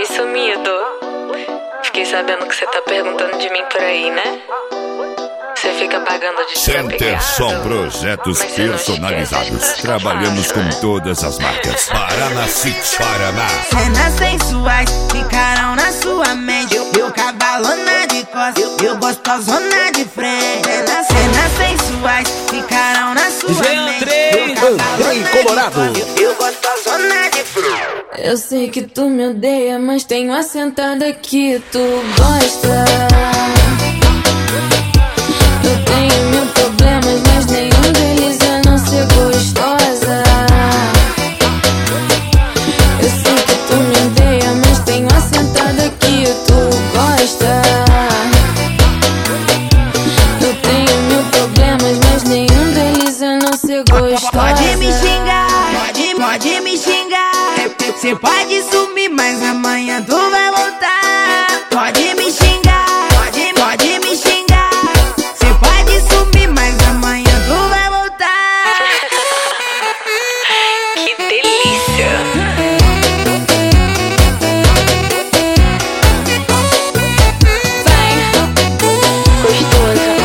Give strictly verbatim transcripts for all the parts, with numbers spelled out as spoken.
Oi, sumido. Fiquei sabendo que você tá perguntando de mim por aí, né? Você fica pagando de Center Som Projetos Personalizados. Trabalhamos com todas as marcas. Paraná City, Paraná. Cenas sensuais ficarão na sua mente. Eu, eu cavalona de costas, eu, eu gostosona de frente. Cenas, cenas sensuais ficarão na sua mente. Andrei, Andrei Colorado. Eu, eu gostosona de frente. Eu sei que tu me odeia, mas tenho assentada que tu gosta. Eu tenho mil problemas, mas nenhum deles é não ser gostosa. Eu sei que tu me odeia, mas tenho assentada que tu gosta. Eu tenho mil problemas, mas nenhum deles é não ser gostosa. Pode me xingar, pode, pode me xingar. Cê pode sumir, mas amanhã tu vai voltar. Pode me xingar, pode, pode me xingar. Cê pode sumir, mas amanhã tu vai voltar. Que delícia! Vai, gostosa.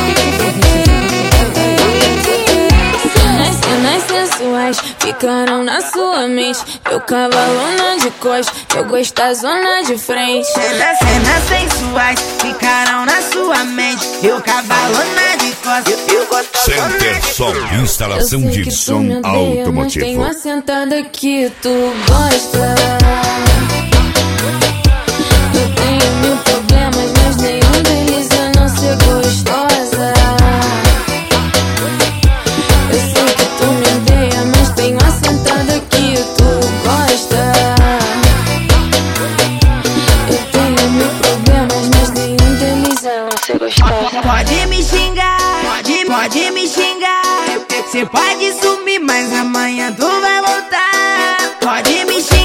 As cenas sensuais ficaram na sua mente. Eu cavalona de costas, eu gostosona de frente. Cenas, cenas sensuais ficarão na sua mente. Eu cavalona de costas, eu, eu gostosona Center de Som, instalação Eu sei de que tu som me odeia, mas automotivo. tenho assentada que tu gosta. Eu tenho mil problemas, mas nenhum deles é não ser gostosa. Eu sei que tu me odeia, mas tenho assentada que tu gosta. Eu tenho mil problemas, mas nenhum deles é não ser gostosa. Pode me xingar, pode, pode me xingar. Cê pode sumir, mas amanhã tu vai voltar. Pode me xingar.